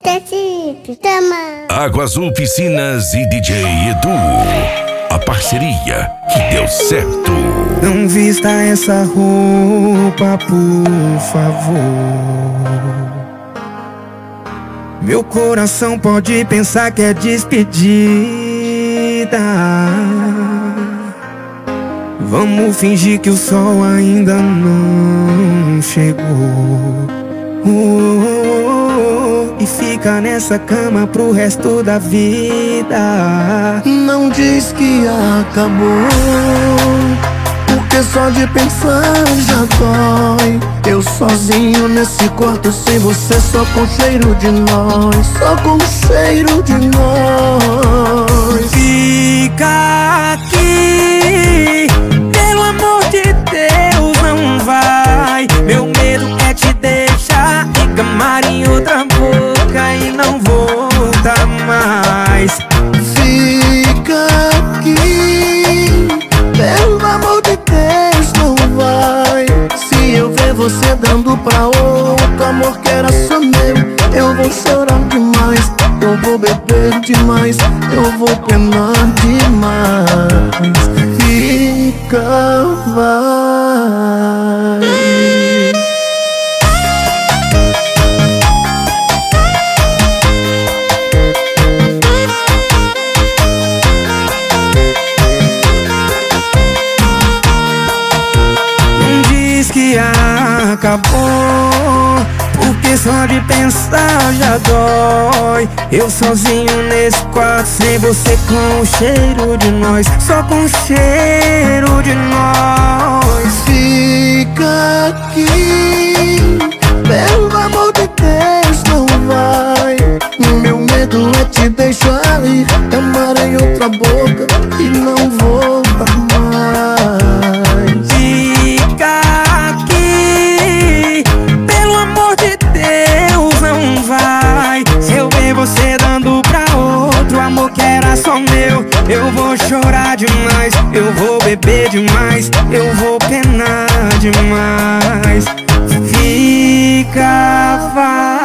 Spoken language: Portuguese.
Tecido, tama. Água Azul Piscinas e DJ Edu. A parceria que deu certo. Não vista essa roupa, por favor. Meu coração pode pensar que é despedida. Vamos fingir que o sol ainda não chegou. E fica nessa cama pro resto da vida. Não diz que acabou, porque só de pensar já dói. Eu sozinho nesse quarto sem você, só com cheiro de nós, só com cheiro de nós. Fica aqui, pelo amor de Deus, não vai. Meu medo é te deixar encamar em outra boca e não volta mais. Fica aqui, pelo amor de Deus, não vai. Se eu ver você dando pra outro amor que era só meu, eu vou chorar demais, eu vou beber demais, eu vou penar demais. Fica, vai. Que acabou, porque só de pensar já dói. Eu sozinho nesse quarto sem você, com o cheiro de nós, só com o cheiro de nós. Fica aqui, pelo amor de Deus, não vai. Meu medo é te deixar ir, amar em outra boca e não voltar mais. Fica aqui, pelo amor de Deus, não vai. Se eu ver você dando pra outro amor que era só meu, eu vou chorar demais, eu vou beber demais, eu vou penar demais. Fica, vai.